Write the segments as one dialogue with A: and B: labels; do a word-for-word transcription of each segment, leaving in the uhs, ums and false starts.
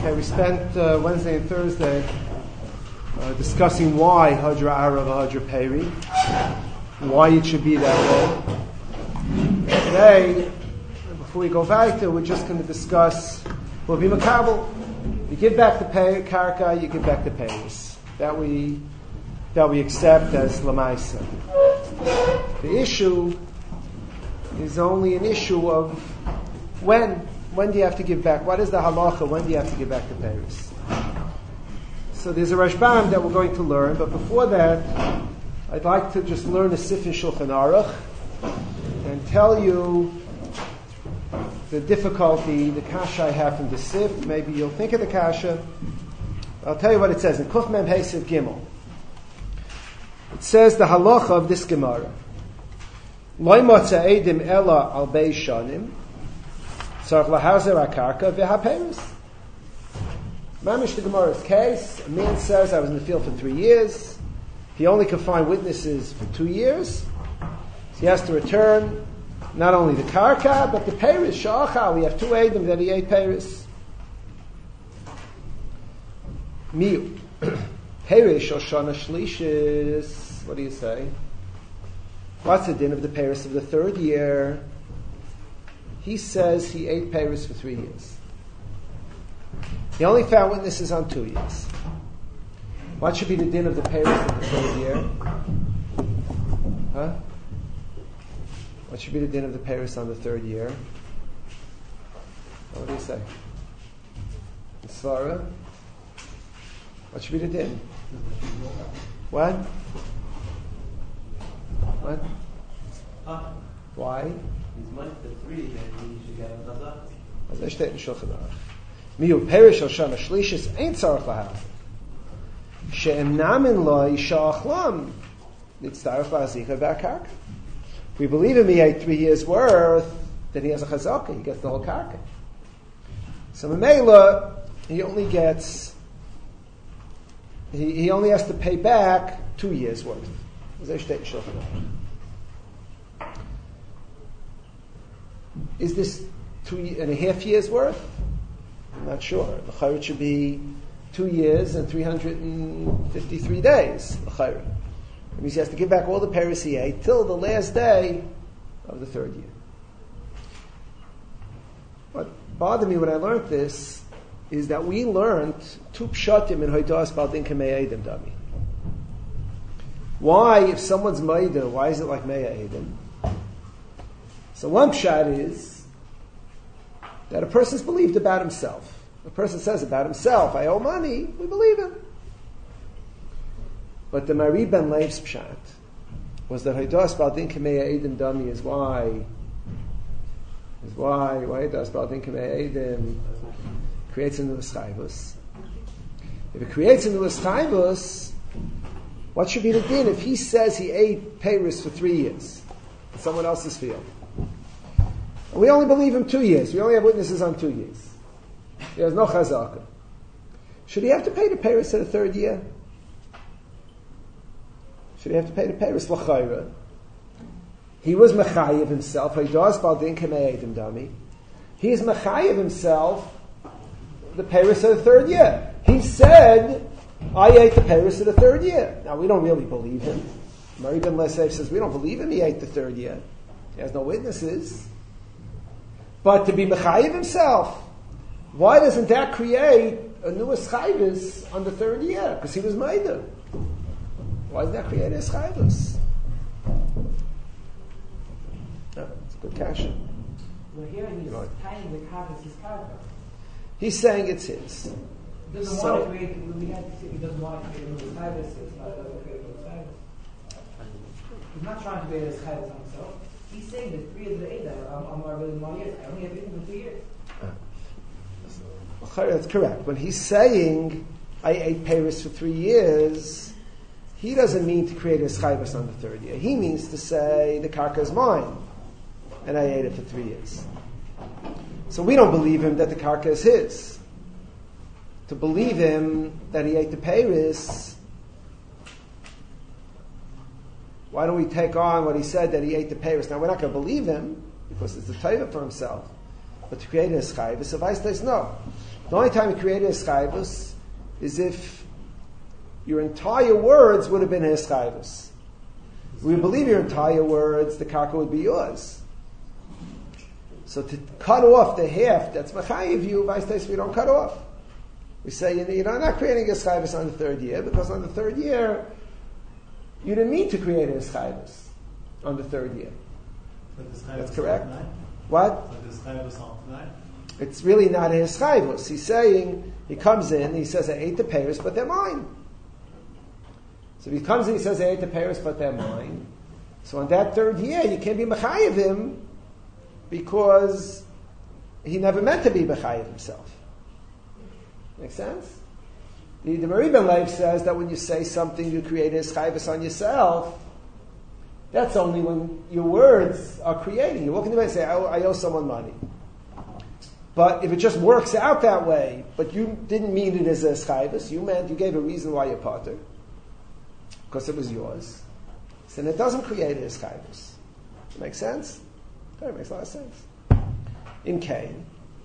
A: Okay, we spent uh, Wednesday and Thursday uh, discussing why Hadra Arav, Hadra Peri, why it should be that way. Today, before we go weiter, we're just going to discuss, we'll be makabel. You give back the pay, karka, you give back the payers. That we that we accept as lamaisa. The issue is only an issue of when. When do you have to give back? What is the halacha? When do you have to give back the payers? So there's a Rashbam that we're going to learn, but before that, I'd like to just learn a Sif in Shulchan Aruch and tell you the difficulty, the kasha I have from the Sif. Maybe you'll think of the kasha. I'll tell you what it says in Kuf Mem Hey Sif Gimel. It says the halacha of this Gemara. Lo motza edim ela al bei shanim tzarich lahazer akarka v'haperes. Mamish the Gemara's case. A man says, I was in the field for three years. He only could find witnesses for two years. So he has to return not only the karka, but the peris, sha'achal. We have two edim that he ate peris. Miu. Peris shoshana shlishis. What do you say? What's the din of the peris of the third year? He says he ate peris for three years. He only found witnesses on two years. What should be the din of the peris of the third year? Huh? What should be the din of the peris on the third year? What do you say? The Svara? What should be the din? What? What?
B: Huh?
A: Why?
B: He's money for three, then he should get a chazak.
A: As I state in Shulchan Aruch. Miu perish al shana shlishis ain't tzarich lahav. She'em namin lo yishach lam. Nitzarich lahazika v'akarka. If we believe him he ate three years worth, then he has a chazaka. He gets the whole karka. So Mamela, he only gets, he, he only has to pay back two years worth. As I state in Shulchan Aruch. Is this two and a half years worth? I'm not sure. The chayrit should be two years and three hundred fifty-three days. The chayrit. It means he has to give back all the peris he ate till the last day of the third year. What bothered me when I learned this is that we learned two pshatim in Hoidas Baldin Kamei Edim Dami. Why, if someone's Maida, why is it like Meya Edim? So one pshat is that a person's believed about himself. A person says about himself, I owe money, we believe him. But the Mari Ben Leiv's pshat was that Haidas Baldin Kamei Edim Dami is why is why why Haidas Baldin Kamei Edim creates a new eschayvus. If it creates a new eschayvus, what should be the din if he says he ate peiris for three years in someone else's field? And we only believe him two years. We only have witnesses on two years. He has no chazaka. Should he have to pay the peiris in the third year? Should he have to pay the peiris l'chayra? He was mechayev himself. Haidas baldin kamei edim dami. He is mechayev himself the peiris of the third year. He said, I ate the peiris of the third year. Now, we don't really believe him. Mari Ben Lesev says, we don't believe him, he ate the third year. He has no witnesses. But to be mechayev himself, why doesn't that create a new eschayvus on the third year? Because he was maida. Why does that create a eschayvus? No, it's a good question.
C: Well, here he's tying the karka his karka.
A: He's saying it's his.
C: He doesn't
A: So,
C: want to create, we had to say he doesn't want to create a new eschayvus. It's not a create a new eschayvus. He's not trying to create a eschayvus on himself. He's saying that three years of eight, I'm, I'm not really more years. I only have written for two years.
A: That's correct. When he's saying, I ate peiris for three years, he doesn't mean to create a eschayvus on the third year. He means to say, the karka is mine, and I ate it for three years. So we don't believe him that the karka is his. To believe him that he ate the peiris, why don't we take on what he said that he ate the peiris? Now we're not going to believe him because it's the taiva for himself. But to create a eschayvus, so Weiss says no. The only time he created Eschayvus is if your entire words would have been Eschayvus. If we believe your entire words, the karka would be yours. So to cut off the half that's Mechayiv you, vice versa, we don't cut off. We say, you know, you're not creating Eschayvus on the third year, because on the third year, you didn't mean to create Eschayvus on the third year. That's correct. What? It's really not a Eschayvus. He's saying, he comes in, he says, I ate the peiros, but they're mine. So if he comes in, he says, I ate the peiros, but they're mine. So on that third year, you can't be Mechayiv him, because he never meant to be Mechayiv himself. Make sense? The, the Meribah Leif says that when you say something, you create a Eschayvus on yourself. That's only when your words are creating. You walk in the way and say, I, I owe someone money. But if it just works out that way, but you didn't mean it as a Eschayvus, you meant, you gave a reason why you're potter, because it was yours, so then it doesn't create a Eschayvus. Make sense? That makes a lot of sense. In Cain,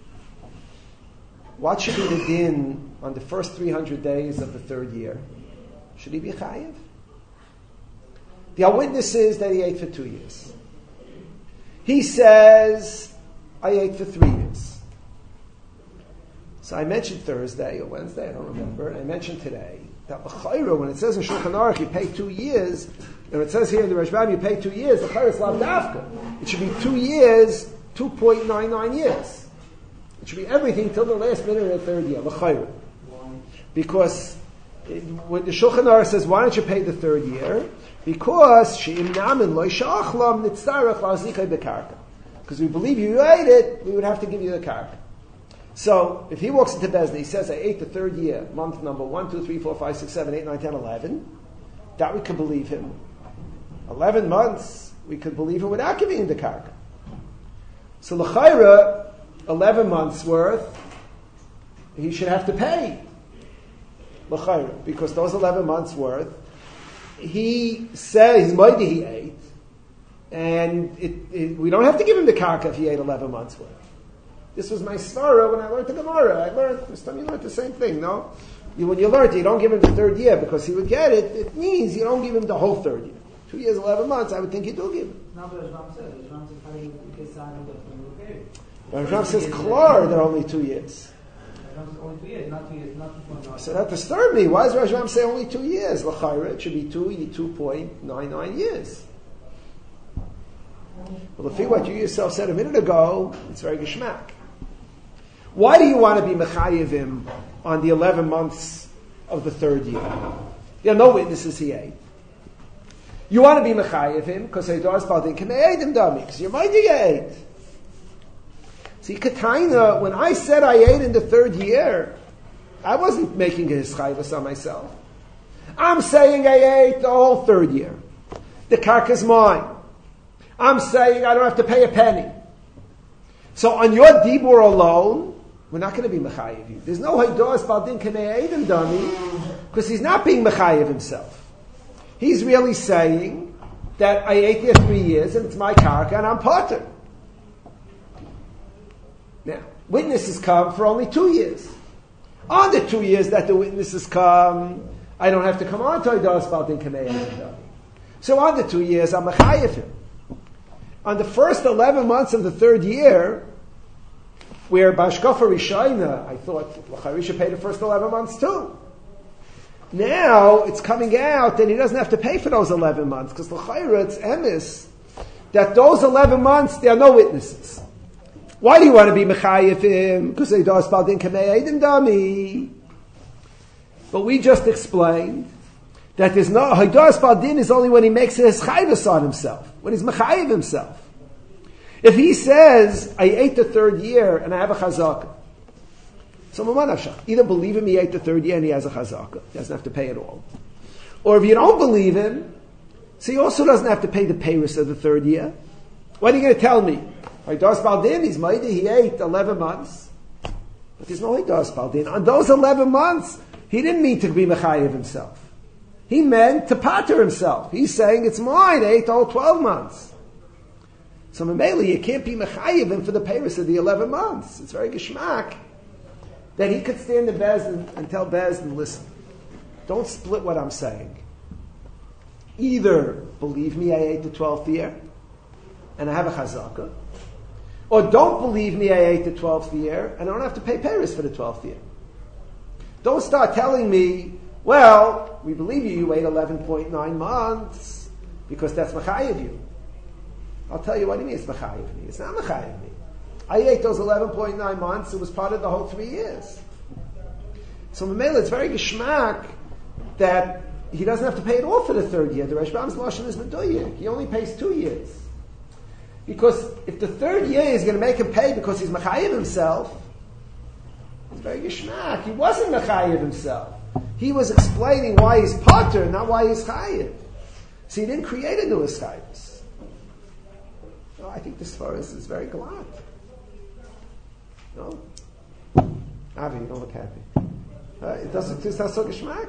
A: what should be the din on the first three hundred days of the third year? Should he be chayiv? The witness is that he ate for two years. He says, I ate for three years. So I mentioned Thursday or Wednesday, I don't remember, and I mentioned today that l'chayra, when it says in Shulchan Aruch you pay two years, and it says here in the Rashbam you pay two years, l'chayra is lav dafka. It should be two years, two point nine nine years. It should be everything till the last minute of the third year, l'chayra. Because it, when the Shulchan Aruch says, why don't you pay the third year? Because she'im namin lo shachlam nitzarach la'azikay bekarka. Because we believe you ate it, we would have to give you the karka. So, if he walks into Bezdin, he says, I ate the third year, month number one, two, three, four, five, six, seven, eight, nine, ten, eleven, that we could believe him. Eleven months, we could believe him without giving him the karka. So, l'chayra, eleven months worth, he should have to pay. L'chayra, because those eleven months worth, he says, his mighty he ate, and it, it, we don't have to give him the karka if he ate eleven months worth. This was my svara when I learned the Gemara. I learned, this time you learned the same thing, no? You, when you learned it, you don't give him the third year because he would get it. It means you don't give him the whole third year. Two years, eleven months, I would think you do give him.
C: No, but as Ram says, as Ram says, how do you decide the period?
A: But Ram says, Klar, they're only two years.
C: Ram says only two years, not two years, not two point nine.
A: So that disturbed me. Why does Rashbam say only two years? L'chayra, it should be two, two point nine nine years. Well, if you what you yourself said a minute ago, it's very geschmack. Why do you want to be mechayivim on the eleven months of the third year? There are no witnesses he ate. You want to be mechayivim because he does something. Can I eat him dummy? Because you might be ate. See, Kataina, when I said I ate in the third year, I wasn't making a hischayvus on myself. I'm saying I ate the whole third year. The karka's mine. I'm saying I don't have to pay a penny. So on your dibur alone, we're not going to be mechayiv you. There's no haidos baldin kanei edim dummy, because he's not being mechayiv himself. He's really saying that I ate there three years and it's my karka and I'm potter. Now, witnesses come for only two years. On the two years that the witnesses come, I don't have to come on to haidos baldin kanei edim dummy. So on the two years, I'm mechayiv him. On the first eleven months of the third year, where Bashkafa Rishayna, I thought, L'chayri should pay the first eleven months too. Now, it's coming out that he doesn't have to pay for those eleven months, because L'chayri, it's emes, that those eleven months, there are no witnesses. Why do you want to be Mechayiv him? Because they does Baldin Kamei Eidim Dami. But we just explained that there's no, Haidas Baldin is only when he makes his chayvus on himself, when he's Mechayiv himself. If he says, I ate the third year and I have a chazakah, so Mamanasha, either believe him he ate the third year and he has a chazakah, he doesn't have to pay at all. Or if you don't believe him, so he also doesn't have to pay the payris of the third year. What are you going to tell me? Haidas Baldin, he's mighty, he ate eleven months. But there's no Haidas Baldin. On those eleven months, he didn't mean to be Mechayiv himself. He meant to pater himself. He's saying, it's mine, I ate the whole twelve months. So Mameli, you can't be Mechayiv him for the payris of the eleven months. It's very geschmack that he could stand in Bezdin and tell Bezdin, listen, don't split what I'm saying. Either believe me, I ate the twelfth year, and I have a chazaka, or don't believe me, I ate the twelfth year, and I don't have to pay Paris for the twelfth year. Don't start telling me, well, we believe you, you ate eleven point nine months, because that's Machayev you. I'll tell you what do you mean it's Machayev me. It's not Machayev me. I ate those eleven point nine months, it was part of the whole three years. So Mamela, it's very geschmack that he doesn't have to pay it all for the third year. The Rashbam's Lashon is Medoyek. He only pays two years. Because if the third year is going to make him pay because he's Machayev himself, it's very geschmack. He wasn't Machayev himself. He was explaining why he's Potter, not why he's Chayev. So he didn't create a new Eschaivus. No, I think this far is, is very glad. No? Avi, you don't look happy. Uh, it doesn't, it's not so geschmack.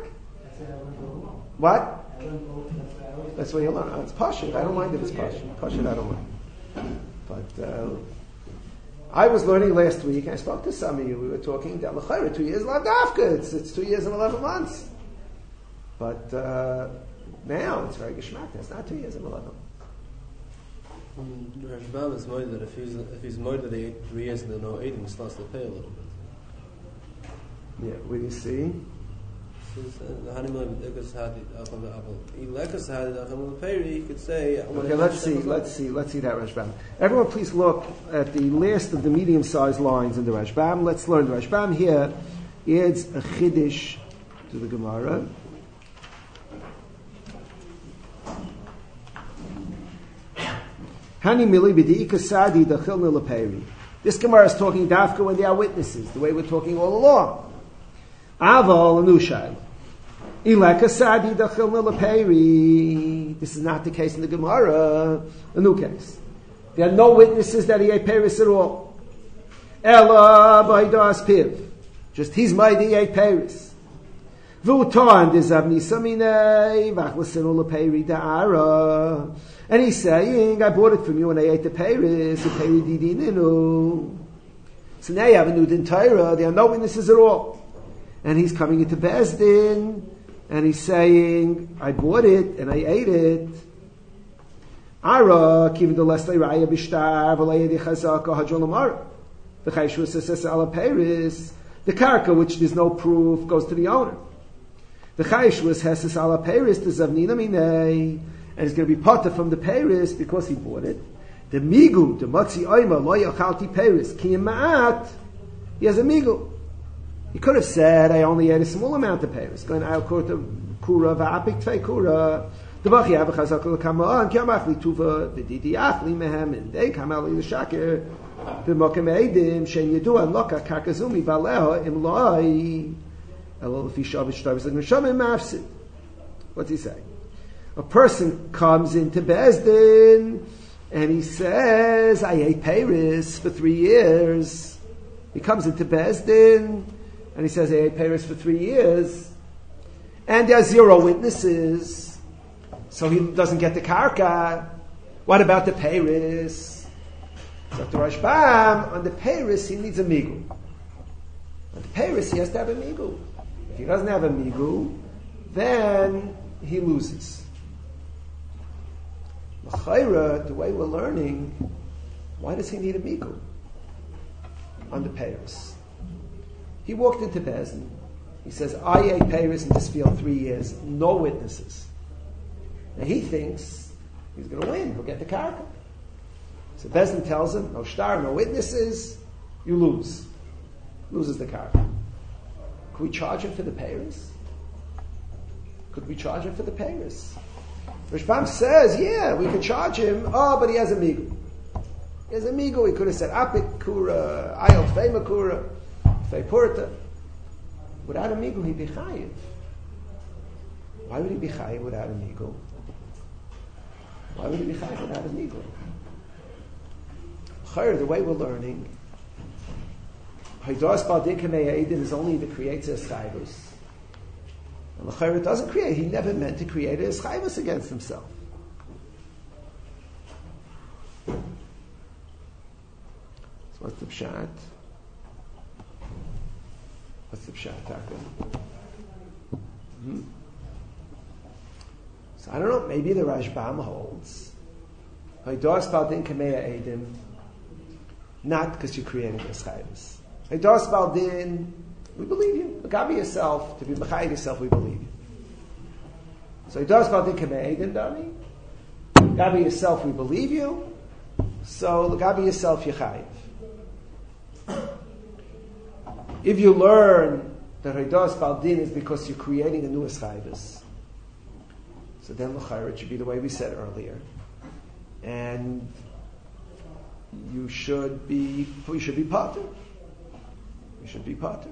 A: What? That's what you learn. Oh, it's Pashut. I don't mind if it's Pashut. Pashut, I don't mind. But uh, I was learning last week, and I spoke to some of you. We were talking down the two years Lavdafka. It's, it's two years and eleven months. But uh, now it's very geschmack. It's not two years and eleven.
D: Rashbam is worried that if he's if he's more than eight, three years and then no eight, he starts to pay a little bit.
A: Yeah, what do you see?
D: He could say.
A: Okay, let's see, let's see, let's see that Rashbam. Everyone, please look at the last of the medium-sized lines in the Rashbam. Let's learn the Rashbam here. Adds a chiddush to the Gemara. Hani mili b'di'ika sadi dachil nilaperi. This Gemara is talking dafka when they are witnesses, the way we're talking all along. Aval anushai. Ileka sadi dachil nilaperi. This is not the case in the Gemara. A new case. There are no witnesses that he ate Paris at all. Ella b'aidas piv. Just he's mighty he ate Paris. V'utan dizavni samine v'achlasinu leperi da'ara. And he's saying, I bought it from you and I ate the Paris, the Peri didininu. So now you have a new din Torah, there are no witnesses at all. And he's coming into Bezdin, and he's saying, I bought it and I ate it. Ara, kivin de lesle raya bishtar, v'leya di chazaka hajol the chayshu says ala Paris, the karka, which there's no proof, goes to the owner. The chayshu says ala Paris, the zavnina minei, and it's going to be potter from the Paris because he bought it. The migu, the matzi oima, lo yachalti Paris, ki ma'at, he has a migu. He could have said, I only ate a small amount of Paris. Going out to kura va'apik tvei kura. The bachi have a chazak l'kama'an, ki amach li tuva, v'didi achli mehem, and they come out li l'shakir, v'mokem eidim, shen yedua, loka karkazumi, baleho, im lo'i, elo l'fi shavish tavis, and mishamim mafsid. What's he saying? A person comes into Bezdin and he says, I ate Paris for three years. He comes into Bezdin and he says, I ate Paris for three years. And there are zero witnesses. So he doesn't get the karka. What about the Paris? So the Rashbam, on the Paris, he needs a migu. On the Paris, he has to have a migu. If he doesn't have a migu, then he loses. L'chayra, the way we're learning, why does he need a migu on the Paris? He walked into Bezdin. He says, I ate Paris in this field three years, no witnesses. Now he thinks he's going to win. He'll get the karka. So Bezdin tells him, no shtar, no witnesses, you lose. Loses the karka. Could we charge him for the Paris? Could we charge him for the Paris? Rashbam says, yeah, we can charge him. Oh, but he has a migu. He has a migu. He could have said apik kura, ayot fei kura, fei purta. Without a migu, he'd be chayiv. Why would he be chayiv without a migu? Why would he be chayiv without a migu? Chayr, the way we're learning, Haidas Baldin Kamei Eidin is only the creates a chayvus. And the Chayr doesn't create. He never meant to create a chayvus against himself. So what's the pshat? What's the pshat, Taka? Hmm. So I don't know, maybe the Rashbam holds. Haidas Baldin Kameya Edim, not because you're creating this chayvus. Haidas Baldin, we believe you. Gabi yourself, to be Mechayiv yourself, we believe you. So Haidas Baldin Kameya Edim, Dami. Gabi yourself, we believe you. So Gabi yourself, Yechayiv. If you learn that Haidas Baldin is because you're creating a new chayvus, so then l'chayr it should be the way we said earlier, and you should be you should be pater. You should be pater.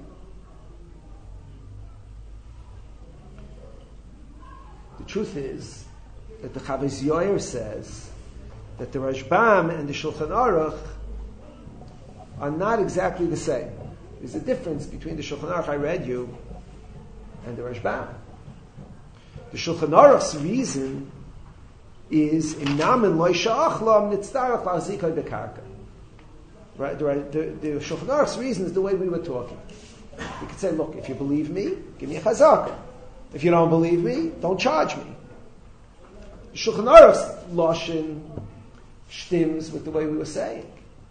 A: The truth is that the Chavos Yair says that the Rashbam and the Shulchan Aruch are not exactly the same. There's a difference between the Shulchan Aruch I read you and the Rashbam. The Shulchan Aruch's reason is imnamin loy sha'achlam nitzdarach la'azikay bekarka. Right? The, the, the Shulchan Aruch's reason is the way we were talking. We could say, look, if you believe me, give me a chazaka. If you don't believe me, don't charge me. The Shulchan Aruch's lashon stims with the way we were saying.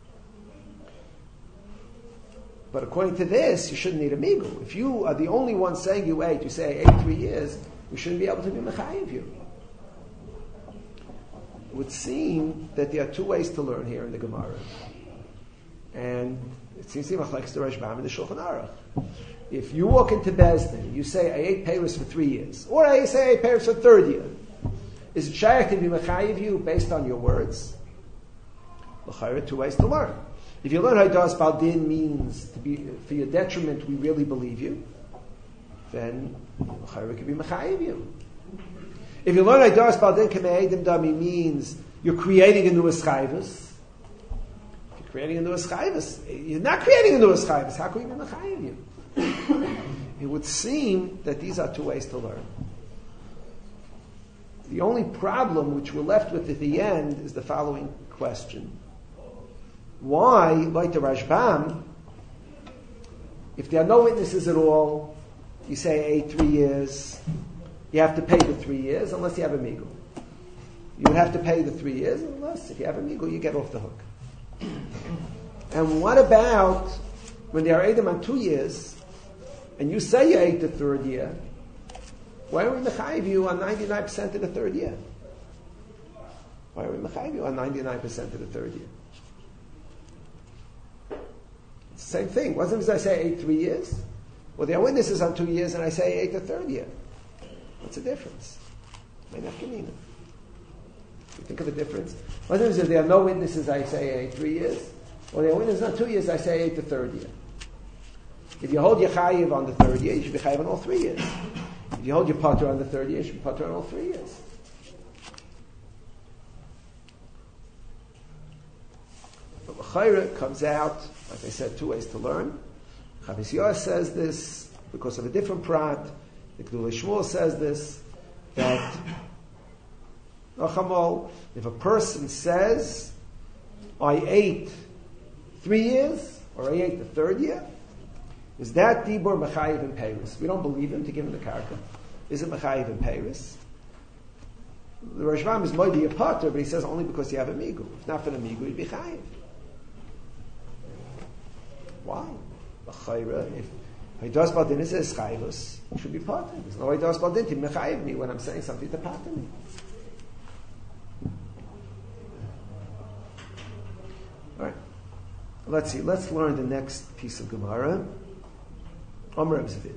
A: But according to this, you shouldn't need a migu. If you are the only one saying you ate, you say I ate three years, we shouldn't be able to be mechayiv you. It would seem that there are two ways to learn here in the Gemara. And it seems to me like the Rashbam and the Shulchan Aruch. If you walk into Bezdin, you say, I ate Paris for three years, or I say I ate Paris for third year, is it shaykh to be mechayiv you based on your words? L'chayra, two ways to learn. If you learn Haidas Baldin means to be for your detriment, we really believe you, then l'chayra could be mechayiv you. If you learn Haidas Baldin Kame'edim Dami means you're creating a new chayvus, you're creating a new chayvus, you're not creating a new chayvus, how can we be mechayiv you? It would seem that these are two ways to learn. The only problem which we're left with at the end is the following question. Why, like the Rashbam, if there are no witnesses at all, you say eight, three years, you have to pay the three years unless you have a migu. You would have to pay the three years unless if you have a migu, you get off the hook. And what about when they are eidim on two years, and you say you ate the third year, why are we mechayiv you on ninety-nine percent of the third year? Why are we mechayiv you on ninety-nine percent of the third year? It's the same thing. Wasn't it as I say eight three years? Well, there are witnesses on two years, and I say eight the third year. What's the difference? May not give me enough. You think of the difference? Wasn't it if there are no witnesses, I say eight three years? Well, there are witnesses on two years, I say eight the third year. If you hold your chayiv on the third year, you should be chayiv on all three years. If you hold your pater on the third year, you should be pater on all three years. But l'chayra comes out, like I said, two ways to learn. Chavos Yair says this because of a different prat. The Gedolei Shmuel says this, that if a person says, I ate three years, or I ate the third year, is that Dibur Mechayiv in Paris? We don't believe him to give him the karka. Is it Mechayiv in Paris? The Rashbam is Moidi a Pater, but he says only because you have a migu. If not for the migu, you'd be chayiv. Why? If Haidas Baldin is a chayvus, you should be Pater. There's no Haidas Baldin to mechayiv me when I'm saying something to Pater me. All right. Let's see. Let's learn the next piece of Gemara. Omer Reb Zavid.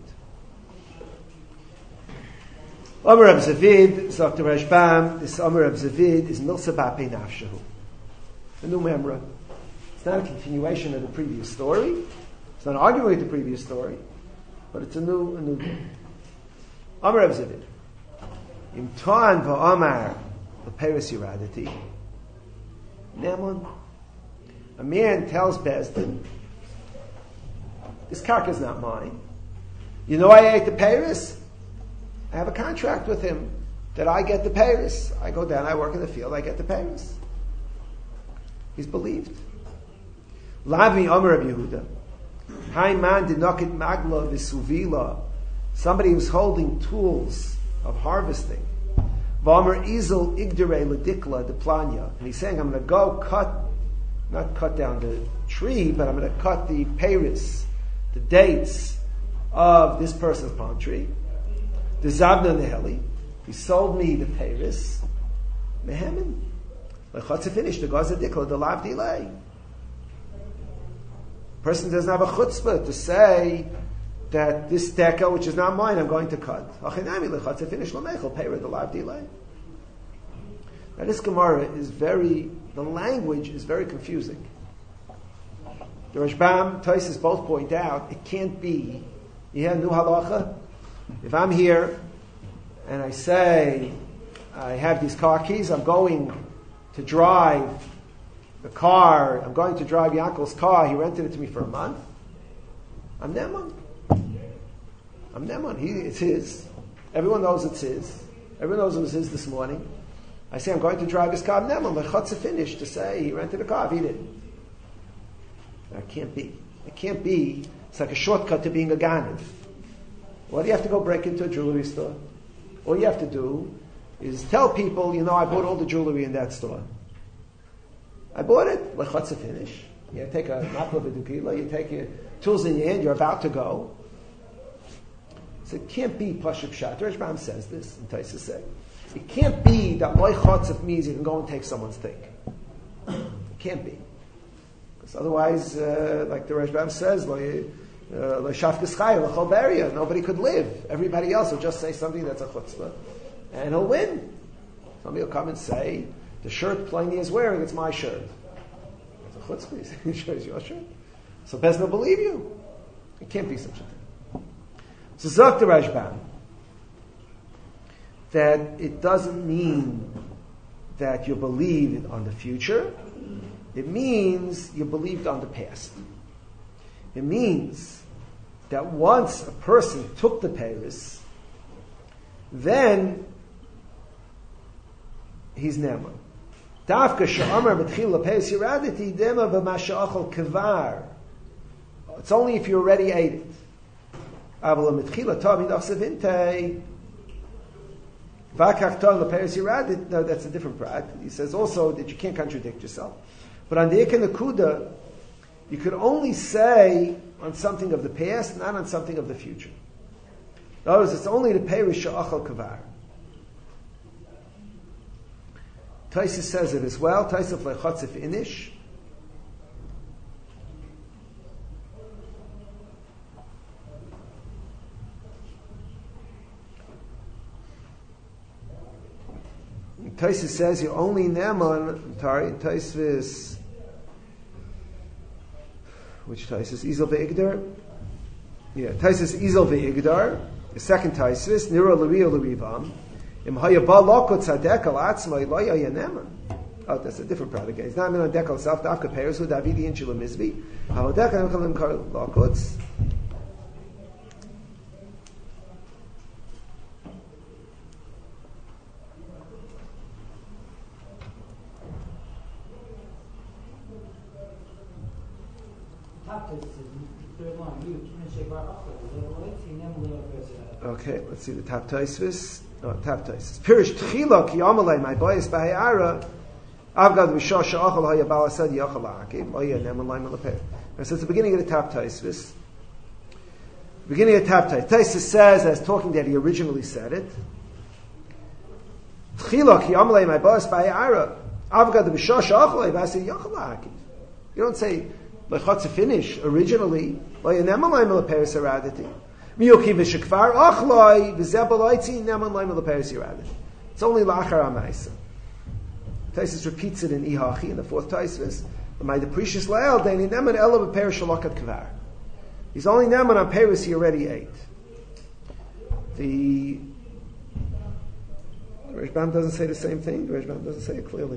A: Omer Reb Zavid, Doctor Rashbam, this Omer Reb Zavid is Milsa Bapei Nafshahu. A new memra. It's not a continuation of the previous story. It's not arguing with the previous story, but it's a new, a new thing. Omer Reb Zavid. Im Toan v'Omar l'Peres Yiradati. Neman. A man tells Bezdin, this karka is not mine. You know I ate the Paris? I have a contract with him that I get the Paris. I go down, I work in the field, I get the Paris. He's believed. Lavi Omer Reb Yehuda. Haiman dinokit magla visuvila. Somebody who's holding tools of harvesting. V'amar izul igdere ledikla deplanya. And he's saying, I'm going to go cut, not cut down the tree, but I'm going to cut the peiris, the dates of this person's palm tree. The Zabna Neheli. He sold me the peiris. Mehemin. Lechatze finished. The Gaza dikla, the lav delay. Person doesn't have a chutzpah to say that this deca, which is not mine, I'm going to cut. Achinami lechatze finish lamechel peirid the lav delay. Now this Gemara is very, the language is very confusing. The Rashbam, Tosfos both point out, it can't be, you have new halacha? If I'm here, and I say, I have these car keys, I'm going to drive the car, I'm going to drive Yankel's car, he rented it to me for a month, I'm Neman. I'm Neman, he, it's his. Everyone knows it's his. Everyone knows it was his this morning. I say, I'm going to drive his car, I'm Neman, lechatze finish to say he rented a car if he didn't. That can't be. It can't be. It's like a shortcut to being a Ganiv. Why do you have to go break into a jewelry store? All you have to do is tell people, you know, I bought all the jewelry in that store. I bought it. Lechatze finish. You take a mapla v'dukila, you take your tools in your hand, you're about to go. So it can't be Pashup Shat. Rashbam says this, and Tosfos says. It can't be that loy chatzif means you can go and take someone's thing. It can't be. Because otherwise, uh, like the Rashbam says, loy shafkes chayil l'chol beria, nobody could live. Everybody else will just say something that's a chutzpah, and he'll win. Somebody will come and say, the shirt Pliny is wearing, it's my shirt. It's a chutzpah. He shows your shirt. So Bez will believe you. It can't be such a thing. So Zok the Rashbam that it doesn't mean that you believe on the future. It means you believed on the past. It means that once a person took the peiris, then he's Neman. Davka she'amar b'tchila peiris yiraditi dema b'masha'achol kevar. It's only if you already ate it. Aval b'tchila tavi dachsevinte v'akach tav l'peiris yiradit. No, that's a different prat. He says also that you can't contradict yourself. But on the Iken Akuda, you could only say on something of the past, not on something of the future. In other words, it's only the peiris she'achal kavar. Tosfos says it as well. Tosfos lechatzif inish. Tosfos says you're only Neman, sorry, Tosfos, which Tosfos? Izel ve'igdar? Yeah, Tosfos Izel ve'igdar, the second Tosfos, Nira l'riya l'rivam, im haya ba loko tzadek al atzma lo yaya Neman. Oh, that's a different product. It's not min on dekal self, dafka peiros hu davidi in shilo mizvi, havodek an kalim kar lokotz. Okay, let's see the top Tosfos. Oh, top Tosfos. Pirish tchila ki amalei my boys b'hayara avgad v'shah she'achal haya balasad yachal ha'akiv haya neman loy melapeh. So it's the beginning of the top Tosfos. Beginning of the top Tosfos. Tosfos says, as talking that he originally said it, tchila ki amalei my boys b'hayara avgad v'shah she'achal haya balasad yachal ha'akiv. You don't say lechatze finish originally haya neman loy melapeh saraditi. It's only lachar ha'maisa. Tosfos repeats it in Ihachi in the fourth Tosfos. My deprecious lael deni neman ela b'peiris shalokat kvar. He's only neman on peiris he already ate. The Rashbam doesn't say the same thing. The Rashbam doesn't say it clearly.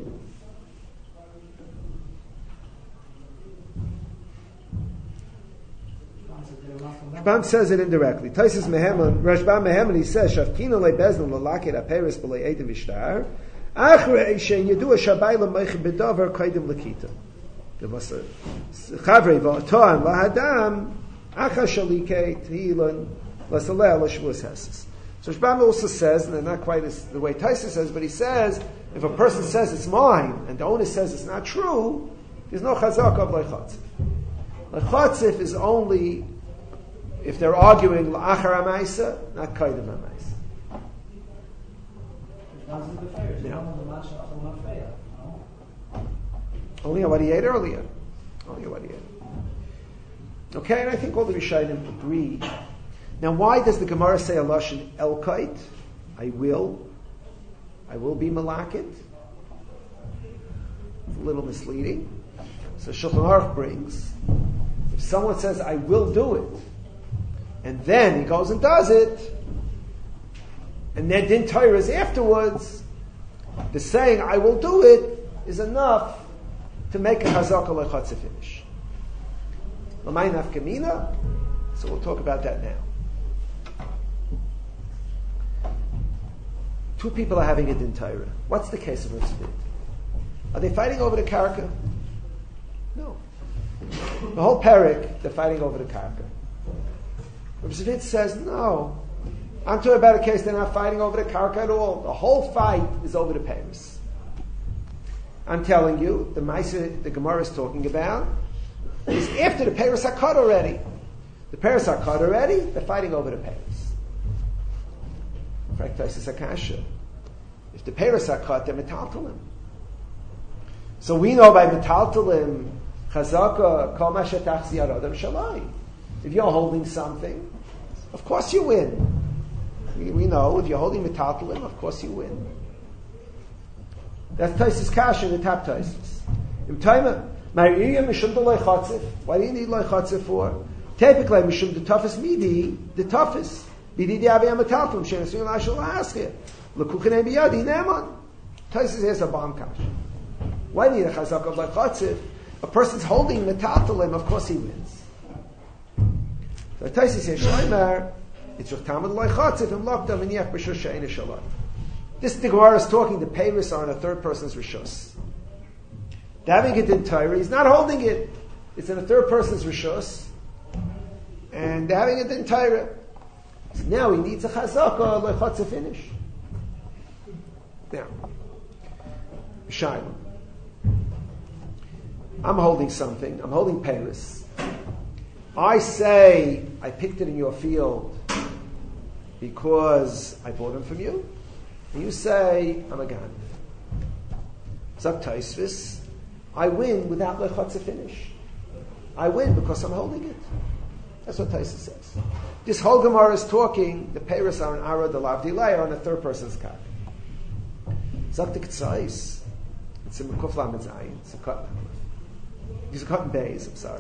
A: Rashbam says it indirectly. Tosfos Meheman, Rashbam Meheman, he says, Shavkina le bezdin l'lakid ha'peris b'lei edim v'shtar, achrei shein yedu ha'shabai l'meichid b'davar kaidim l'kita. There was a chavrei v'atoan lahadam acha shalikei tehilin lasaleh l'shvus heses. So Shbam also says, and not quite as the way Taisa says, but he says, if a person says it's mine, and the owner says it's not true, there's no chazak of leichatzif. Leichatzif is only if they're arguing la'achar ha'maisa, not kaidem ha'maisa. Yeah. Only what he ate earlier. Only what he ate. Okay, and I think all the Rishayim agree. Now, why does the Gemara say a lashon elkait? I will. I will be malakit. It's a little misleading. So Shulchan Aruch brings, if someone says, I will do it, and then he goes and does it, and then din Torah is afterwards, the saying, I will do it, is enough to make a chazaka lechatzah finish. L'may nafkamina? So we'll talk about that now. Two people are having a din Torah. What's the case of Rav Tzvi? Are they fighting over the karka? No. The whole parak, they're fighting over the karka. Rav Tzvi says, no. I'm talking about a case they're not fighting over the karka at all. The whole fight is over the payers. I'm telling you, the Maisa the Gemara is talking about is after the payers are cut already. The payers are cut already, they're fighting over the payers. Practice akasha. If the payers are cut, they're metaltalim. So we know by metaltalim, chazaka, kol ma shetachzi aradam shalai. If you're holding something, of course you win. We, we know if you're holding metaltalim, of course you win. That's Taisis Kasha, the top Taisis. Im Taima, Ma'iriyah mishum de loy chatzif. Why do you need loy chatzif for? Typically, mishum the toughest midi, the toughest. Midi di aviyam metaltalim, shenesuyin la'ashul la'askir. L'kuchanei biyadi, neman. Taisis has a bomb kasha. Why do you need a chazak of loy chatzif? A person's holding metaltalim, of course he wins. So Taisis says, Shloimar, it's your tamad loy chatzif, and lockdown and yech b'shur she'ena shalai. This the Gemara is talking, the payers are on a third person's rishus. The having it in Torah, he's not holding it. It's in a third person's rishus. And the having it in Torah. So now he needs a chazaka, lechatz to finish. Now, Shaila. I'm holding something. I'm holding payers. I say, I picked it in your field because I bought them from you. And you say, I'm a gan. Zak Taisvis, I win without lechatz finish. I win because I'm holding it. That's what Taisvis says. This whole Gemara is talking, the payers are an ara, the lavdilay are on a third person's kak. Zak Tktzais, it's a mekuf lamed zayin, it's a cut. These are cut in bays, I'm sorry.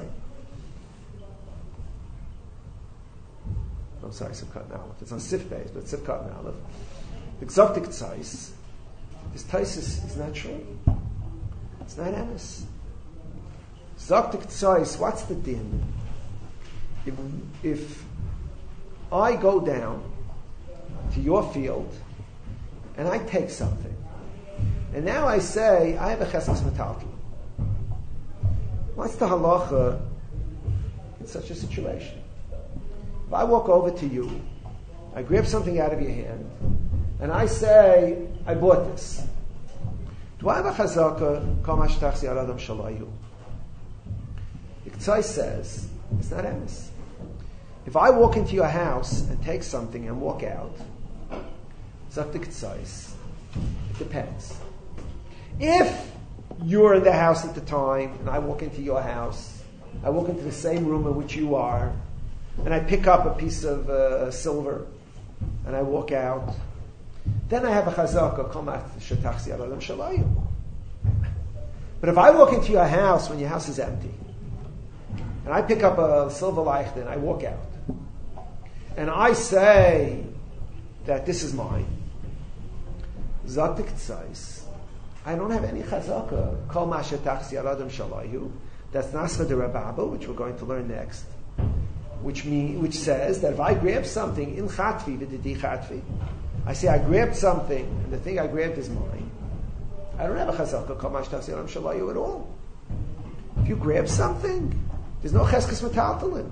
A: I'm sorry, it's a cut now. It's on sif bays, but it's a cut now. The Gzoktik Tzais, this Taisis is not true. It's not emes. Gzoktik Tzais, what's the din? If, if I go down to your field and I take something, and now I say, I have a cheskas metaltal. What's the halacha in such a situation? If I walk over to you, I grab something out of your hand, and I say, I bought this. Do I have a chazaka? Kol ma shetachzi aradam shalayu. Iktzai says, it's not emes. If I walk into your house and take something and walk out, zok the Iktzais. It depends. If you're in the house at the time, and I walk into your house, I walk into the same room in which you are, and I pick up a piece of uh, silver, and I walk out, then I have a chazaka, komat shetachzi aladam shalayu. But if I walk into your house when your house is empty, and I pick up a silver leichter and I walk out, and I say that this is mine, zatik tzais, I don't have any chazaka, kol ma shetachzi aladam shalayu. That's nascha de Rababa, which we're going to learn next. Which mean, which says that if I grab something in chatvi v'didi chatvi, I say I grabbed something and the thing I grabbed is mine, I don't have a chazaka kol ma shetachzi aladam shalayu at all. If you grab something, there's no cheskes metaltalin.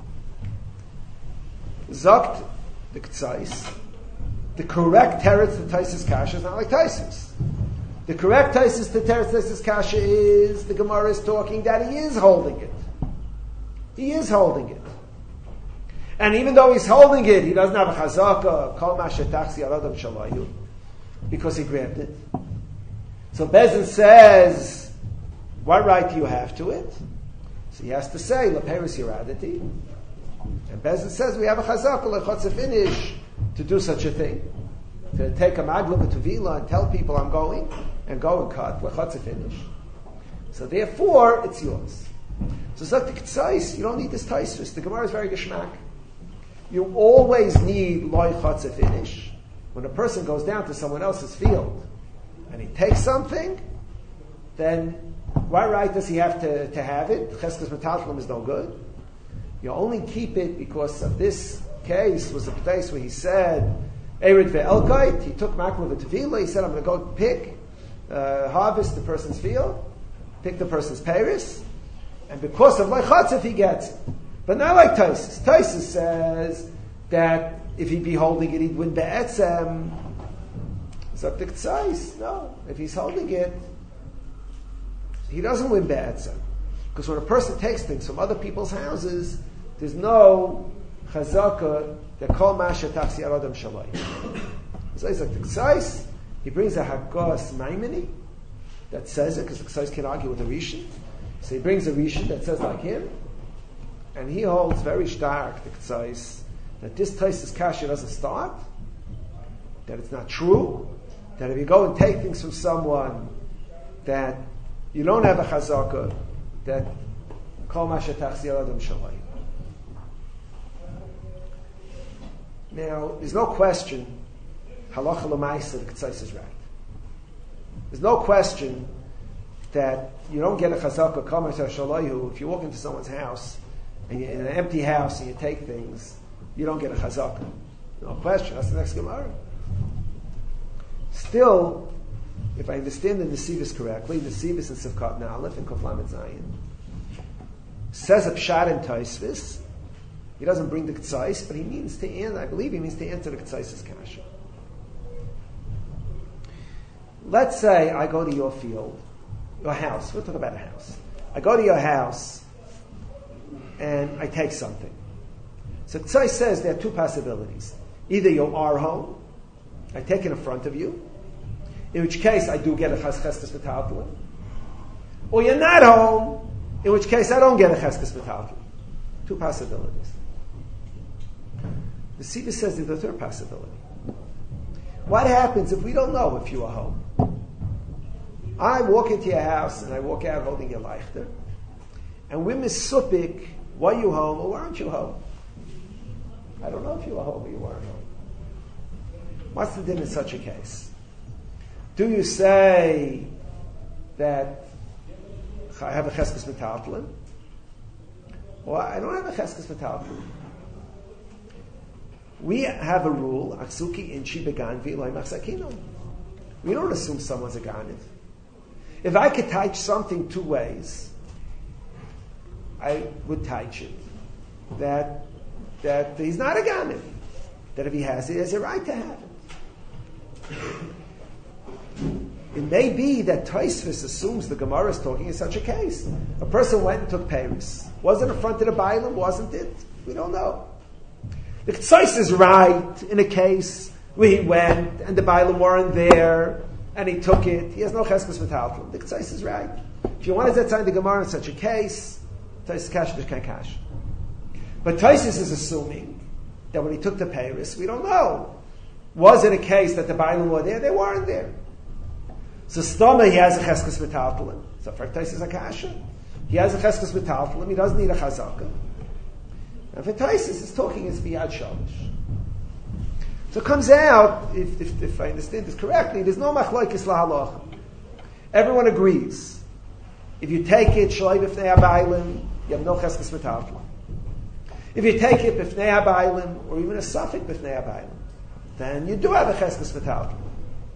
A: Zokt the Ktsais. The correct teretz to Taisus Kasha is not like Taisus. The correct Taisus to teretz Taisus Kasha is the Gemara is talking that he is holding it. He is holding it. And even though he's holding it, he doesn't have a chazaka, kol mashetachsi aladam shalayu, because he grabbed it. So Bezin says, what right do you have to it? So he has to say, leperis yiraditi. And Bezin says, we have a chazaka, lechotze finish, to do such a thing. To take a magla b'tuvila and tell people I'm going, and go and cut, lechotze finish. So therefore, it's yours. So Zok the Ktsais, you don't need this taisvis. The Gemara is very geschmack. You always need loy chotze finish. When a person goes down to someone else's field, and he takes something, then what right does he have to, to have it? Cheskes metaltalum is no good. You only keep it because of this case was a place where he said, Erid ve'elkait, he took makra v'tevila, he said, I'm going to go pick, uh, harvest the person's field, pick the person's peiris, and because of Leichatzif, he gets it. But not like Taisus. Taisus says that if he'd be holding it, he'd win be'etzem. So the Ktsais, no. If he's holding it, he doesn't win be'etzem. Because when a person takes things from other people's houses, there's no chazaka that kol masha tachsi aradam shalai. So he's like the Ktsais, he brings a Hakos Maimoni that says it, because the Ktsais can't argue with the Rishon. So he brings a Rishon that says like him, and he holds very stark, the Ktsais, that this Taisus Kasha doesn't start, that it's not true, that if you go and take things from someone, that you don't have a chazaka, that kol masha tachsi aladam shalai. Now, there's no question, halacha l'maisa, the Ktsais is right. There's no question that you don't get a chazaka kol masha shalayhu if you walk into someone's house and you're in an empty house and you take things, you don't get a chazaka. No question. That's the next Gemara. Still, if I understand the Nesivis correctly, Nesivis and Sivkat Na'alef and Koflamet Zayin says a pshat in Taisvis. He doesn't bring the Ktsais, but he means to answer, I believe he means to answer the Ktsais' kasha. Let's say I go to your field, your house. We'll talk about a house. I go to your house and I take something. So Ktsai says there are two possibilities. Either you are home, I take it in front of you, in which case I do get a cheskes metaltalin, or you're not home, in which case I don't get a cheskes metaltalin. Two possibilities. The Sivus says there's a third possibility. What happens if we don't know if you are home? I walk into your house and I walk out holding your leichter, and we're misupik, were you home or weren't you home? I don't know if you were home or you weren't home. What's the din in such a case? Do you say that I have a cheskes metaltalin, or I don't have a cheskes metaltalin? We have a rule, aksuki inchi beganvi loy machzakino. We don't assume someone's a ganiv. If I could teach something two ways, I would teach it that that he's not a ganiv. That if he has it, he has a right to have it. It may be that Tosfos assumes the Gemara is talking in such a case. A person went and took Paris. Was it in front of the Bailam? Wasn't it? We don't know. The Ktsais is right in a case where he went and the Bailam weren't there and he took it. He has no cheskes metaltalin. The Ktsais is right. If you wanted to sign the Gemara in such a case, Tosfos kash b'shkan kash. But Tosfos is assuming that when he took the Paris, we don't know. Was it a case that the Bailam were there? They weren't there. So Stoma, he has a cheskes metaltalin. So for Tosfos is a kasha. He has a cheskes metaltalin. He doesn't need a chazaka. And for Tosfos, it's talking as biyad shalish. So it comes out, if, if, if I understand this correctly, there's no machlokes lahalacha. Everyone agrees. If you take it, shalai b'fnei habaylim, you have no cheskes metaltalin. If you take it b'fnei habaylim, or even a suffix b'fnei habaylim, then you do have a cheskes metaltalin.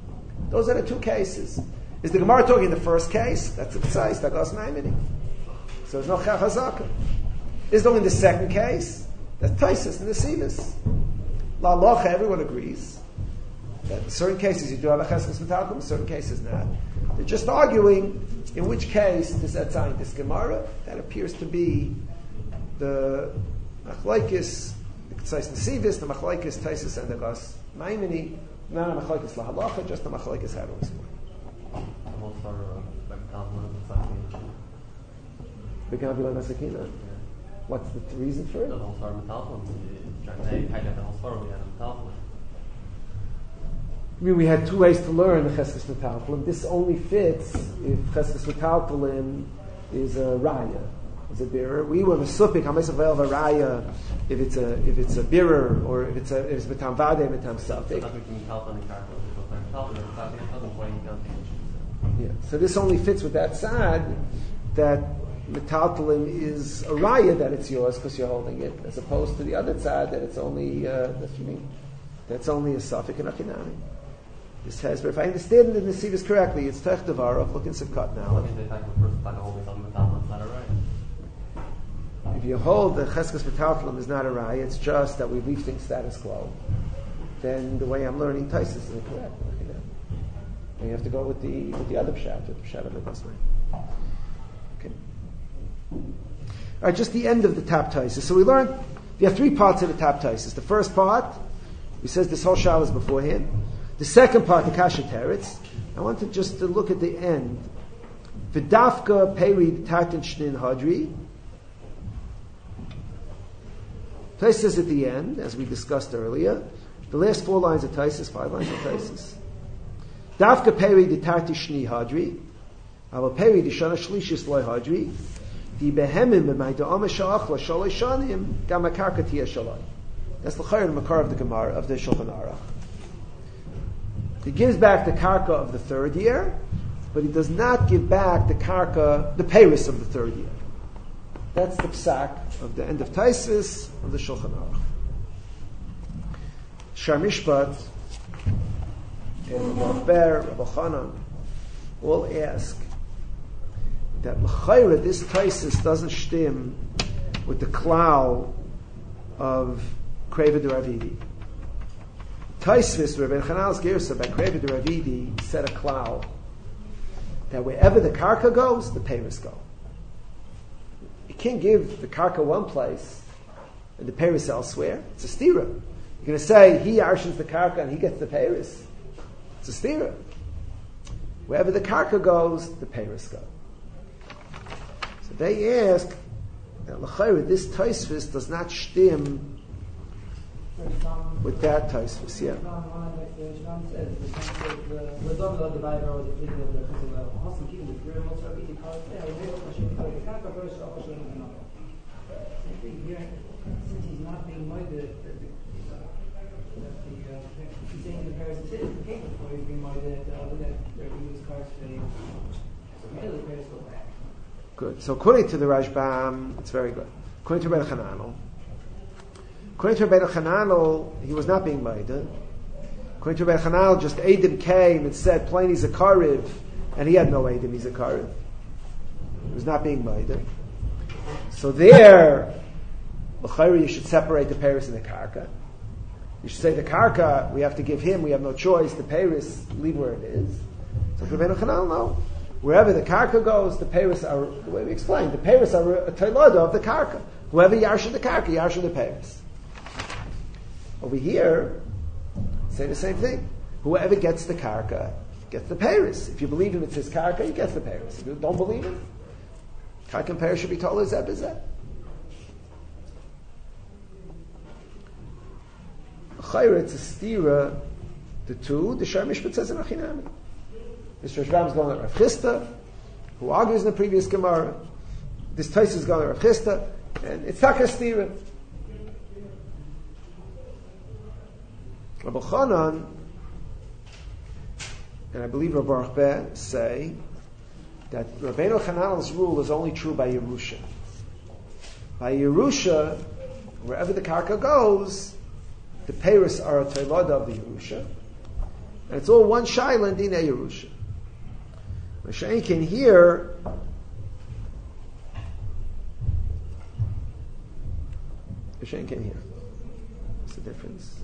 A: Those are the two cases. Is the Gemara talking the first case? That's the Ktsais, that goes Maimoni. So there's no chazaka. Is only in the second case, that's Taisus and the Sivas. La locha, everyone agrees that in certain cases you do have a cheskes metalkum, in certain cases not. They're just arguing in which case this etzayin, this gemara, that appears to be the machlaikis, the Ktsais Nesivis, the machlaikis Taisus and the Gas Maimini, not a machlaikis la halacha, just a machlaikis how to explain. We cannot be like Masakina. What's the th- reason for it? I mean, we had two ways to learn the Cheskes Metaltalim. This only fits if Cheskes Metaltalim is a raya, is a bearer. We were mesupik ha'mesavel of a raya if it's a if it's a bearer or if it's a if it's betam vade betam safik. Yeah. So this only fits with that side that metaltalim is a raya that it's yours because you're holding it, as opposed to the other side that it's only uh, that's, you mean, that's only a safik and a chinami. This has, but if I understand the Nesivos correctly, it's Tech Devarov, look in Sivkat now. If you hold the Cheskes Metaltalim is not a raya, it's just that we leave things status quo, then the way I'm learning Taisus is incorrect. And you have to go with the with the other pshat, with the pshat of the Basmai. Okay. All right, just the end of the Tap Taisus. So we learned, we have three parts of the Tap Taisus. The first part, he says this whole shal is beforehand. The second part, the Kasha Teretz, I want to just to look at the end. V'dafka perid tartan shnin hadri. Taisus at the end, as we discussed earlier. The last four lines of Taisus, five lines of Taisus. Dafka perid tartan shni hadri. Ava perid ishana shlishis loy hadri. Di behemim b'may da'ama sha'ach la shalai shanim gam akarka tia shalai. That's the chayr and makar of the Gemara, of the Shulchan Aruch. He gives back the karka of the third year, but he does not give back the karka, the peiris of the third year. That's the psak of the end of Taisus of the Shulchan Aruch. Shar Mishpat and Rav Ber, Rabbi Chanan all ask that l'chayra this Taisus doesn't stim with the klal of Kreva de Ravidi. Taisvis, Rabbi Chanal's Gersa by Kreva de Ravidi said a klal that wherever the karka goes, the peiris go. You can't give the karka one place and the peiris elsewhere. It's a stira. You're going to say he arshins the karka and he gets the peiris. It's a stira. Wherever the karka goes, the peiris go. So they ask that l'chayra this Taisvis does not stim with that Taisvis, yeah.
C: Since he's not being moided, he's saying the Paris is capable for he's being moided, that there is cars today. So maybe the Paris go back.
A: Good. So according to the Rashbam, it's very good. According to Rebbe Chananel, according to Rebbe Chananel, he was not being moided. According to Rebbe Chananel, just Adam came and said, plain he's a Kariv, and he had no Adam, he's a Kariv. He was not being moided. So there, l'chayri, you should separate the Paris and the Karka. You should say the Karka, we have to give him, we have no choice, the Paris, leave where it is. So Rebbe Chananel, no. Wherever the Karka goes, the Paris are, the way we explained, the Paris are a Tailada of the Karka. Whoever Yarsha the Karka, Yarsha the Paris. Over here, say the same thing. Whoever gets the Karka, gets the Paris. If you believe him, it's his Karka, he gets the Paris. If you don't believe him, Karka and Paris should be told as Zeb is Zeb. Chayra, it's a stira, the two, the Shar Mishpat says in Achinami. Mister Rashbam is going at Rav Chisda, who argues in the previous Gemara. This Tais is going at Rav Chisda, and it's Taka stira. Rabbi Chanan, and I believe Rabbi Baruch Ber, say that Rabbeinu Chananel's rule is only true by Yerusha. By Yerusha, wherever the Karka goes, the Paris are a Toilada of the Yerusha, and it's all one Shaila and Dina Yerusha. Mashayin can hear Hashem came here. What's the difference?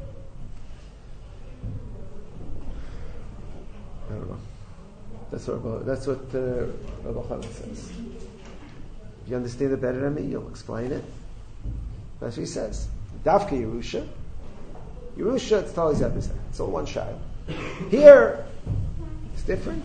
A: I don't know. That's what that's what uh, Rabbi Chanan says. If you understand it better than me, you'll explain it. That's what he says. Dafka Yerusha. Yerusha, it's totally opposite. It's all one shayla. Here, it's different.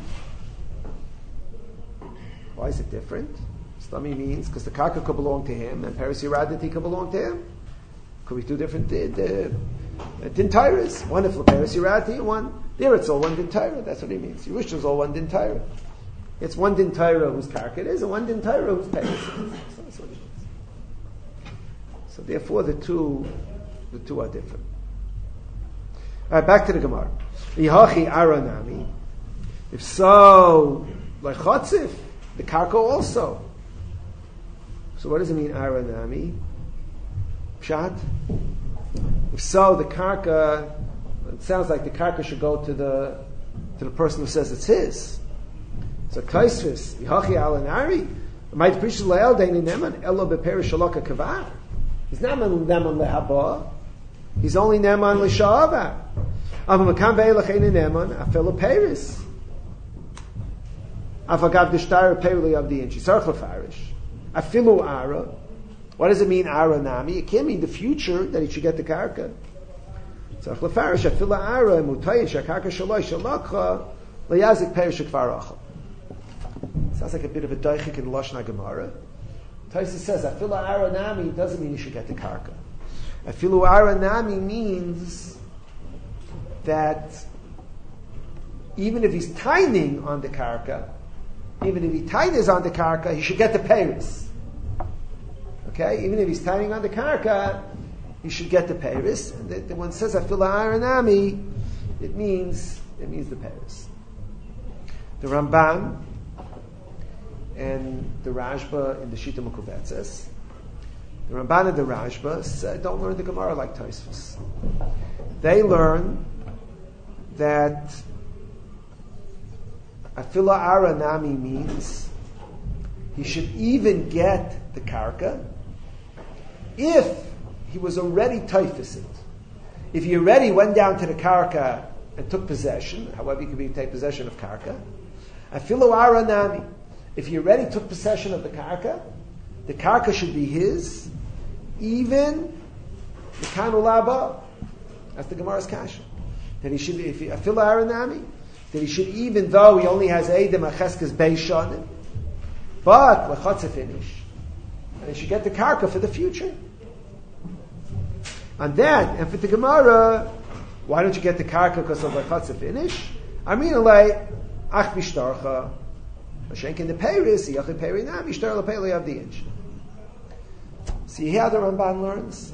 A: Why is it different? Slami means because the karka could belong to him and Paris Yeraditi could belong to him. Could be two different uh, uh, din Tyrus. One if Paris Yeraditi, one there it's all one din Tyra. That's what he means. Yerusha is all one din Tyra. It's one din Tyra whose karka it is, and one din Tyra whose Paris is. So that's what it means. So therefore, the two, the two are different. All right, back to the Gemara. Ihachi aranami. If so, like chotzif, the karka also. So what does it mean aranami? Pshat. If so, the karka. It sounds like the karka should go to the to the person who says it's his. So kaisvis ihachi aranami. Might preach the le'el deini neman elo beperish shaloka kavar. He's not neman lehaba. He's only neman l'sha'ava. Avamakam ve'elacheni neman afelo peris. Avagav d'shtar perili avdi inchi sarch lefarish. Afilu ara. What does it mean ara nami? It can't mean the future that he should get the karka. Sarch lefarish afilu ara mutayish akarka shaloi shalakha leyazik perish kfaracha. Sounds like a bit of a daichik in Lashon HaGemara. Taisa says afilu ara nami doesn't mean you should get the karka. Afilu ara nami means that even if he's tining on the karka, even if he tines on the karka, he should get the peiris. Okay, even if he's tining on the karka, he should get the peiris. And the, the one says afilu ara nami, it means it means the peiris. The Ramban and the Rashba in the Shita Mekubetzes. The Ramban and the Rashba said, don't learn the Gemara like Tosfos. They learn that Afila Ara Nami means he should even get the karka if he was already typhus it. If he already went down to the karka and took possession, however he could be take possession of karka, Afila Ara Nami, if he already took possession of the karka, the karka should be his, even the kanulaba. That's the Gemara's kasha. That he should, if he afil aranami, that he should, even though he only has edim acheskas beishanim, but lechatze finish, and he should get the karka for the future. On that, and for the Gemara, why don't you get the karka because of lechatze finish? I mean, like ach bishtarcha, mashenk in the peiris, yachid peri nam yishtar lepeli avdiinch. See how the Ramban learns?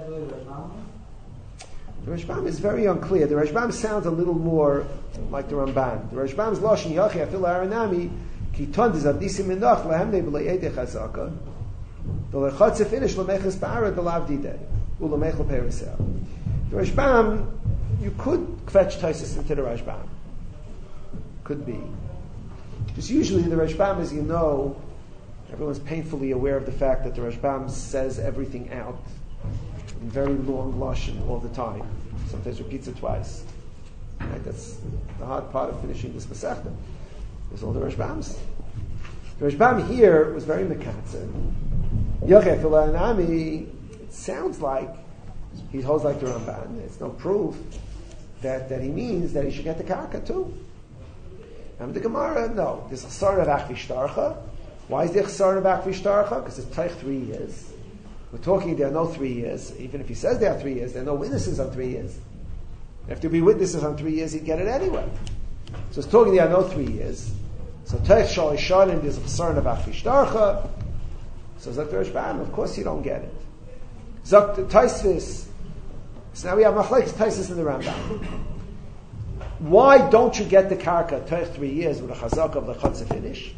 A: The Rashbam is very unclear. The Rashbam sounds a little more like the Ramban. The Rashbam's lashon yachi afil aranami ki ton dizadisim minach lahem nebelei edei chazaka the lechatze finish lemechas ba'ara the lavdide ulemechel perisel. The Rashbam, you could fetch Taisus into the Rashbam. Could be. Because usually the Rashbam, as you know, everyone's painfully aware of the fact that the Rashbam says everything out in very long lashon all the time. Sometimes repeats it twice. Right? That's the hard part of finishing this Masechta. There's all the Rashbams. The Rashbam here was very mekatzer. Yochei Filanami, it sounds like he holds like the Ramban. It's no proof that, that he means that he should get the karka too. And the Gemara, no. There's a chsar of achvishtarcha. Why is there chsar of achvishtarcha? Because it's taich three years. We're talking there are no three years. Even if he says there are three years, there are no witnesses on three years. If there be witnesses on three years, he'd get it anyway. So it's talking there are no three years. So taich shal ishanim, there's a chsar of achvishtarcha. So Zak Rashbam, of course you don't get it. Zak Taisvis. So now we have machlekes Taisus in the Rambam. Why don't you get the karka taich three years with a chazak of the chatze finish?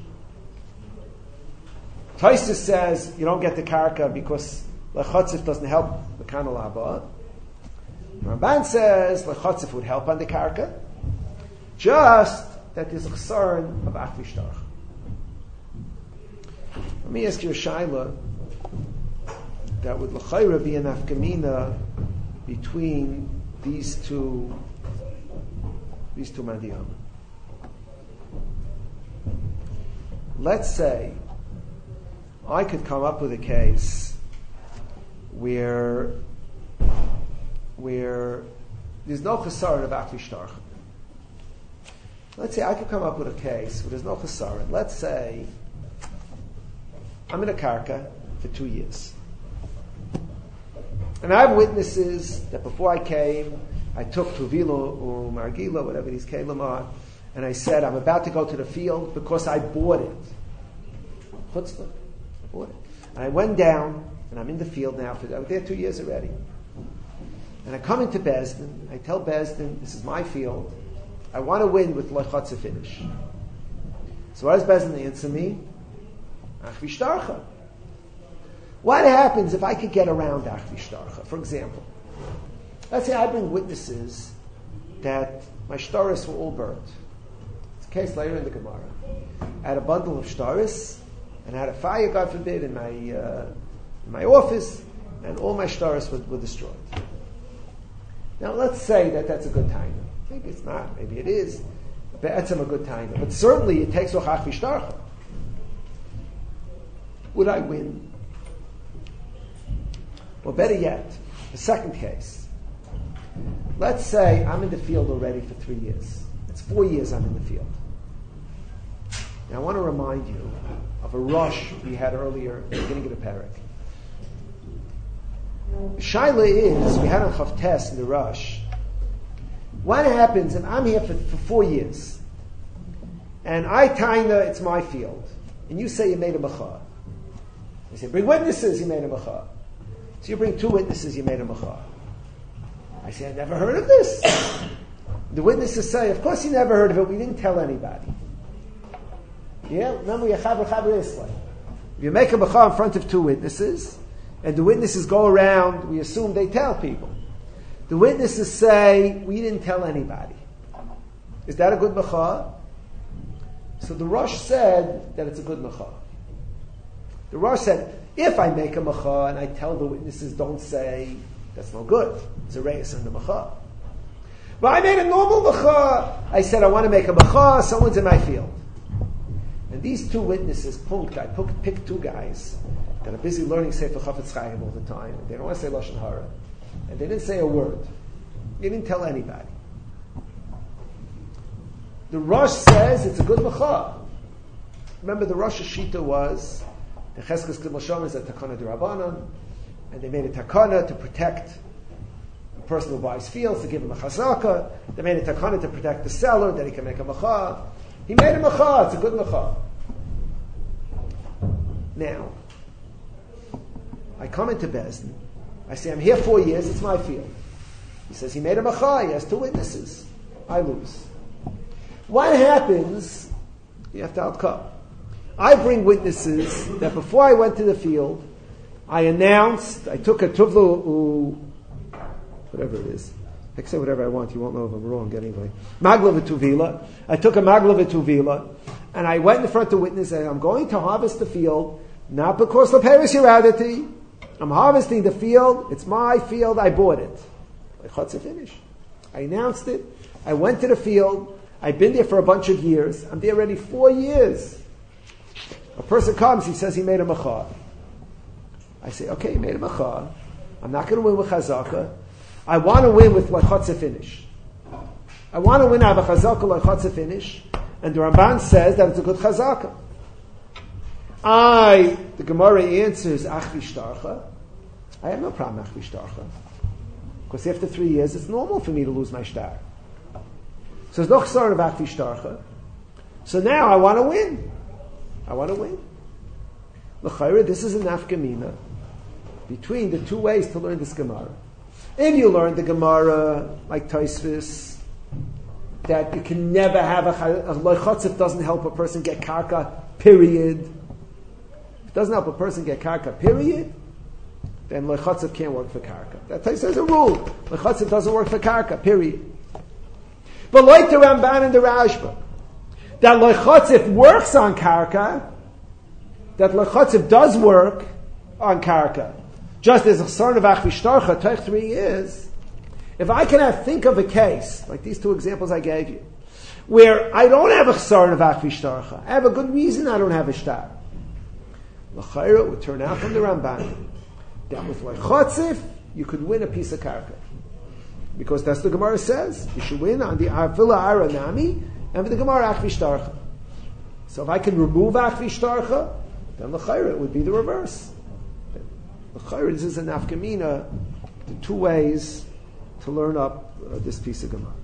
A: Taisus says you don't get the karka because lechatzif doesn't help the kanal haba. Ramban says lechatzif would help on the karka, just that there's a chsaron of achvishtarch. Let me ask you a shaila. that would l'chayra be an afkamina between these two these two mandiyam. Let's say I could come up with a case where where there's no chesaron of akli shtarcha. Let's say I could come up with a case where there's no chesaron. Let's say I'm in a karka for two years. And I have witnesses that before I came, I took Tuvila or Margila, whatever these Kalim are, and I said, I'm about to go to the field because I bought it. Chutzpah. I bought it. And I went down, and I'm in the field now. For, I was there two years already. And I come into Bezdin. I tell Bezdin, this is my field. I want to win with Lochotze finish. So what does Bezdin answer me? Achvi shtarcha. What happens if I could get around Achvi shtarcha? For example, let's say I bring witnesses that my shtaris were all burnt. It's a case later in the Gemara. I had a bundle of shtaris, and I had a fire, God forbid, in my uh, in my office, and all my shtaris were, were destroyed. Now let's say that that's a good time. Maybe it's not. Maybe it is. That's a good time. But certainly it takes Achvi shtarcha. Would I win? Well, better yet, the second case. Let's say I'm in the field already for three years. It's four years I'm in the field. Now I want to remind you of a rush we had earlier at the beginning of the parak. Shaila is, we had a Chavtes in the rush. What happens if I'm here for, for four years, and I taina, it's my field, and you say you made a macha. You say, bring witnesses, you made a macha. So you bring two witnesses, you made a macha. I say, I never heard of this. The witnesses say, of course you never heard of it, we didn't tell anybody. Yeah, remember, Yechaber Chaber Isla. If you make a macha in front of two witnesses, and the witnesses go around, we assume they tell people. The witnesses say, we didn't tell anybody. Is that a good macha? So the Rosh said that it's a good macha. The Rosh said, if I make a macha and I tell the witnesses don't say, that's no good. It's a reis in the macha. But I made a normal macha. I said, I want to make a macha, someone's in my field. And these two witnesses, punkt, I picked two guys that are busy learning Sefer Chafetz Chaim all the time. And they don't want to say Lashon Hara. And they didn't say a word. They didn't tell anybody. The Rosh says it's a good macha. Remember, the Rosh Shita was the Cheskes K'Moshem is a takana d'Rabbanan, and they made a takana to protect the person who buys fields, to give him a chazaka. They made a takana to protect the seller, that he can make a macha. He made a macha, it's a good macha. Now, I come into Bezdin, I say, I'm here four years, it's my field. He says, he made a macha, he has two witnesses. I lose. What happens? You have to outcome. I bring witnesses that before I went to the field, I announced, I took a tuvla, u, whatever it is. I can say whatever I want, you won't know if I'm wrong anyway. Magla v'tuvila. I took a magla v'tuvila, and I went in front of the witness and I'm going to harvest the field, not because the Paris Yeradati. I'm harvesting the field, it's my field, I bought it. Chotze finish. I announced it, I went to the field, I've been there for a bunch of years, I'm there already four years. A person comes, he says he made a macha. I say, okay, he made a macha. I'm not going to win with chazaka. I want to win with lechotze finish. I want to win out of a chazaka lechotze finish. And the Ramban says that it's a good chazaka. I, the Gemara answers, achvi shtarcha. I have no problem achvi shtarcha. Because after three years, it's normal for me to lose my shtar. So there's no chesar of achvi shtarcha. So now I want to win. I want to win. L'chayra, this is a nafkamina between the two ways to learn this Gemara. If you learn the Gemara like Tosfos, that you can never have a, a loichotzif doesn't help a person get karka, period. If it doesn't help a person get karka, period, then loichotzif can't work for karka. That Tosfos is a rule. Loichotzif doesn't work for karka, period. But like the Ramban and the Rashba, that loichotzif works on karka, that loichotzif does work on karka. just as a chsar nevach v'shtarcha, take three years, if I can have, think of a case, like these two examples I gave you, where I don't have a chsar nevach v'shtarcha, I have a good reason I don't have a shtar. L'chayra would turn out from the Ramban that with like chotzif, you could win a piece of karka. Because that's the Gemara says. You should win on the Arvila Ara Nami, and with the Gemara Ach Vishtarcha. So if I can remove Ach Vishtarcha, then l'chayra it would be the reverse. L'chayra, this is a nafkamina, the two ways to learn up uh, this piece of Gemara.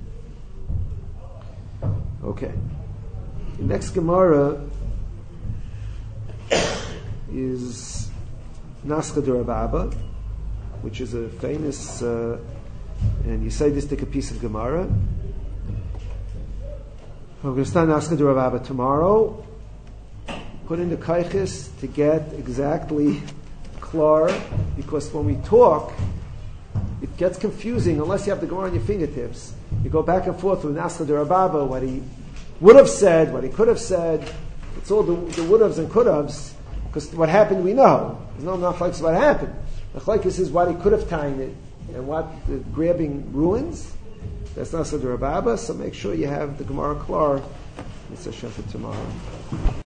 A: Okay. The next Gemara is Naskha Durababa, which is a famous, uh, and you say this to a piece of Gemara. We're going to start Naskha Durababa tomorrow. Put in the kaiches to get exactly klar, because when we talk, it gets confusing unless you have the Gemara on your fingertips. You go back and forth with Naskha Durababa, what he would have said, what he could have said. It's all the, the would haves and could haves, because what happened we know. There's no machlokes what happened. Machlokes is what he could have timed it and what the grabbing ruins. That's Naskha Durababa, so make sure you have the Gemara klar. It's a for tomorrow.